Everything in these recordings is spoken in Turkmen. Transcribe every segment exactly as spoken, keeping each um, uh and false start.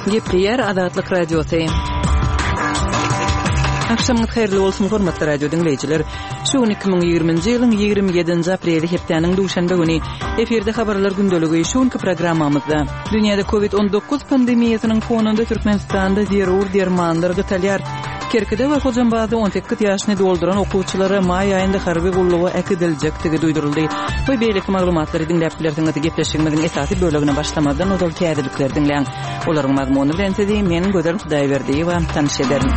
Gepleyer Azatlyk Radiosu. Akşamınız hayırlı olsun hormatly radio dinleyijiler. Şu iki bin ýygrymynjy ýylyň ýygrimi ýedinji apreli hepdeniň duşanba güni eferde habarlar gündöligi şuňky programmamyzda dünýäde covid on dokuz pandemiýasynyň fonunda Türkmenistanda zerur dermanlar gytalýar. Kerkide we Hojanbazyda on sekiz ýaşyny dolduran okuwçylara may aýynda harby gullugy ekidiljektigi duýduruldy. Bu beýleki maglumatlary dinläp bilersiňiz. Gepleşigimiziň esasy bölegine başlamadan ozal täzelikler dinleň. Olaryň mazmuny bilen sizi men Gözel Hudaýberdiýewa tanış ederim.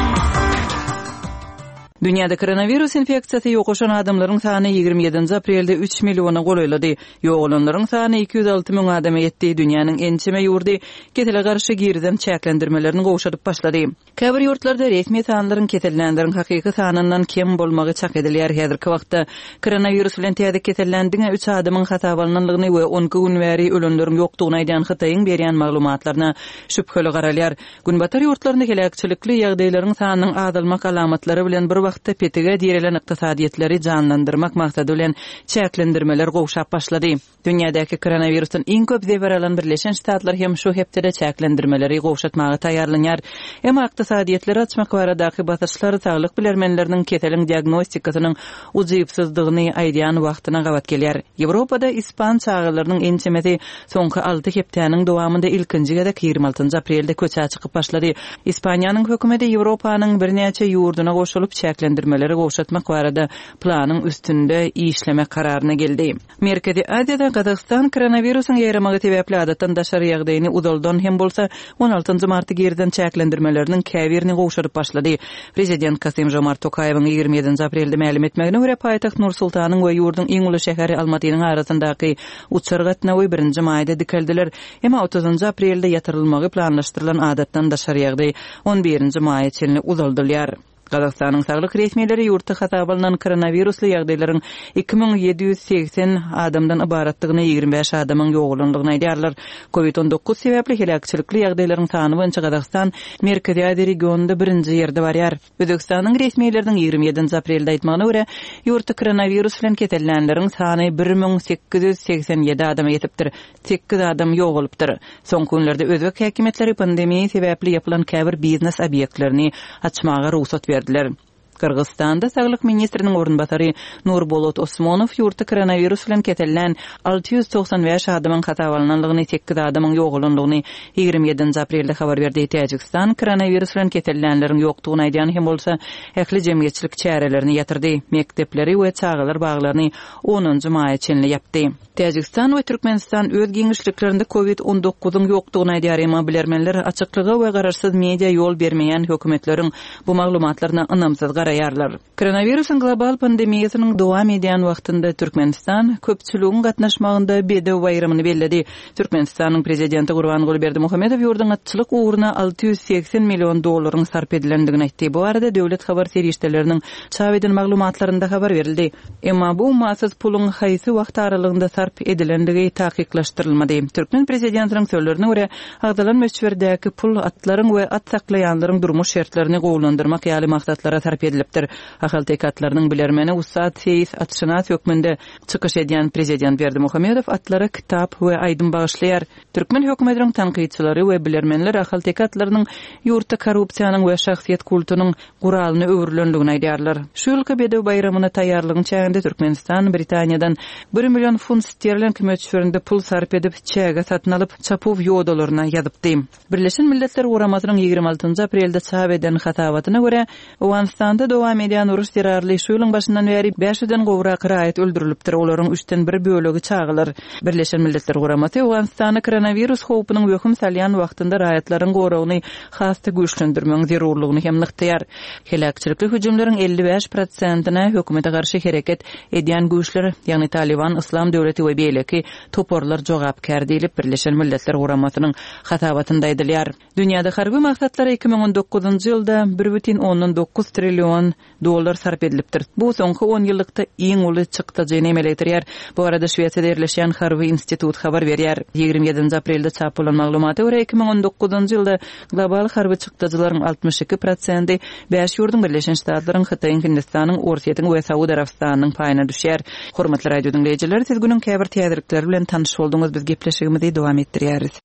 Dünyada koronavirus infeksiyasy ýokuşan adamlaryň sany ýygrimi ýedinji aprelde üç milliona goýuldy. Ýoğulanlaryň sany iki yüz alty ming adama ýetdi. Dünýäniň ençeme ýurdy ketele garşy girden çäklendirmelerini gowşadyp başlady. Käbir ýurtlarda resmi sanlaryň ketelenleriň hakyky sanyndan kem bolmagy çak edilýär. Häzirki wagtda koronavirus bilen täze ketelendiňe üç adamyň hatabalynyny we on iki gün bäri ölenleriň ýokdugyny aýdan Hytaýyň berýän maglumatlaryna şüpheli garalýar. Günbatar ýurtlaryna helakçylikli ýagdaýlaryň sanynyň azalmak alamatlary bilen bir wagtda petiga dirilen iqtisadiýetleri canlandyrmak maksady bilen çäklendirmeler gowşap başlady. Dünýädäki koronawirusyň iň köp zeber alan Birleşen Ştatlar hem şu hepde çäklendirmeleri gowşatmagy taýýarlanýar. Emma iqtisadiýetleri açmak baradaky basyşlar saglyk bilermenleriniň keteliň diagnostikasynyň uzypsyzdygyny aýdýan wagtyna gawat gelýär. Ýewropada ispan çağlarynyň ençemesi soňky alty hepdeniň dowamında ilkinji gedek ýygrimi altynji aprelde köçä çykyp başlady. Ispaniýanyň hökümeti Ýewropanyň birnäçe ýurduna goşulyp çäklendirmeleri gowşatmak barada planyň üstünde işlemek kararyna geldi. Merkezi Aziýada Gazakystan koronawirusyň ýaýramagy sebäpli adatdan daşary ýagdaýyny uzaldan hem bolsa on altynji marty gerden çäklendirmeleriniň käbirini gowşadyp başlady. Prezident Kasym-Jomart Tokaýewiň ýygrimi ýedinji aprelde ma'lum etmegine görä paýtaxt Nur-Sultanyň we ýurdun iň uly şäheri Almatynyň arasyndaky uçar gatnawy birinji maýda dikeldiler. Emma otuzynji aprelde ýatyrylmagy planlaşdyrylan adatdan daşary ýagdaý on birinji maýa çenli uzaldylýar. Gazakstanyň saglyk resmiýetleri ýurtda hatabalynan koronavirusly ýagdaýlaryň iki bin ýedi ýüz seksen adamdan ibaratlygyny ýygrimi beş adamyň ýoğulanlygyny aýdýarlar. covid on dokuz sebäpli helakçylikli ýagdaýlaryň sany boýunça Gazakstan Merkezi Aziýa regionunda birinji ýerde barýar. Özbekistanyň resmiýetleriniň ýygrimi ýedinji aprelde aýtmagyna görä, ýurtda koronavirus bilen ketelenleriň sany bir ming sekiz yüz seksen ýedi adama ýetipdir. sekiz adam ýoğulypdyr. Soňky günlerde özbek häkimetleri pandemiýa sebäpli ýapylan käbir biznes obýektlerini açmaga ruhsat berdiler. Kırgızstanda Saglyk ministriniň orunbasary Nurbolat Osmanow ýurtda koronavirus bilen ketelen alty yüz toksan beş adamyň hatabalynyny sekiz adamyň ýoğulanlygyny ýygrimi ýedinji aprelde habar berdi. Täjikistan koronavirus bilen ketelenleriň ýokdugyny aýdýan hem bolsa ähli jemgyýetçilik çärelerini ýatyrdy. Mekdepleri we çağlar baglaryny onunji maýa çenli ýapdy. Täjikistan we Türkmenistan öz giňişliklerinde covid on dokuzyň ýokdugyny aýdýar, emma bilermenler açyklygy we gararsyz media ýol bermeýän hökümetleriň bu maglumatlaryna ynamsyz garayarlar. Koronavirusyň global pandemiýasynyň dowam edýän wagtynda Türkmenistan köpçüligiň gatnaşmagynda bedew bayramy belledi. Türkmenistanyň prezidenti Gurbanguly Berdimuhamedow ýurdun atçylyk uğruna alty yüz seksen million dollaryň sarp edilendigini aýtdy. Bu arada döwlet habar serýişdeleriniň çap eden maglumatlarynda habar berildi. Emma bu massaz puluň haýsy wagt aralygynda sarp edilendigi taýyklaşdyrylmady. Türkmen prezidentiniň sözlerine görä, agdalan meşwerdäki pul atlaryň we at saklaýanlaryň durmuş şertlerini gowlandyrmak ýaly maksatlara sarp edilipdir. Ahal tekatlarynyň bilermeni Ussat Seyis Atşynat hökmünde çykyş edýän prezident Berdimuhamedow atlara kitap we aýdym bagyşlaýar. Türkmen hökümetiniň tanqidçilari we bilermenler ahal tekatlarynyň ýurtda korrupsiýanyň we şahsiýet kultunyň guralyny öwrülendigini aýdýarlar. Şu ýylky bedew bayramyna taýýarlygyň çäginde Türkmenistan Britaniýadan bir million funt sterling kömekçilerinde pul sarp edip çäge satyn alyp çapuw ýodalaryna ýazypdy. Birleşen Milletler Guramasynyň ýygrimi altynji aprelde çap eden hatawatyna görä Awganistanda dowam edýän urus terrorly şu ýylyň başyndan bäri beş yüzden gowrak raýat öldürilipdir. Olaryň üçten bir bölegi çağılar. Birleşen Milletler Guramasy Awganistany koronavirus howpunyň hökm salýan wagtynda raýatlaryň gowragyny hasty güýçlendirmeň zerurlygyny hem nykdýar. Helakçylikli hüjümleriň elli beş prosentina hökümete garşy hereket edýän güýçler, ýagny Taliban, Islam döwleti we beýleki toporlar jogapkär diýilip Birleşen Milletler Guramasynyň hatawatynda aýdylýar. Dünýäde harby maksatlara iki bin on dokuzunji ýylda bir бүтүн onuň dokuz trillion dollar sarp edilipdir. Bu soňky on ýyllykda iň uly çykdyjyny emelekdirýär. Bu arada Şweýçarda ýerleşýän Harvey institut habar berýär. ýygrimi ýedinji aprelde çap bolan maglumaty görä iki bin on dokuzunji ýylda global harby çykdyjylaryň altmış iki prosenti beş ýurdun Birleşen Ştatlaryň, Hytaýyň, Hindistanyň, Orsiýetiň we Saudy Arabistanynyň paýyna düşýär. Hormatly radio dinleýijiler, siz günüň käbir täzelikleri bilen tanyş bolduňyz. Biz gepleşigimizi dowam etdirýäris.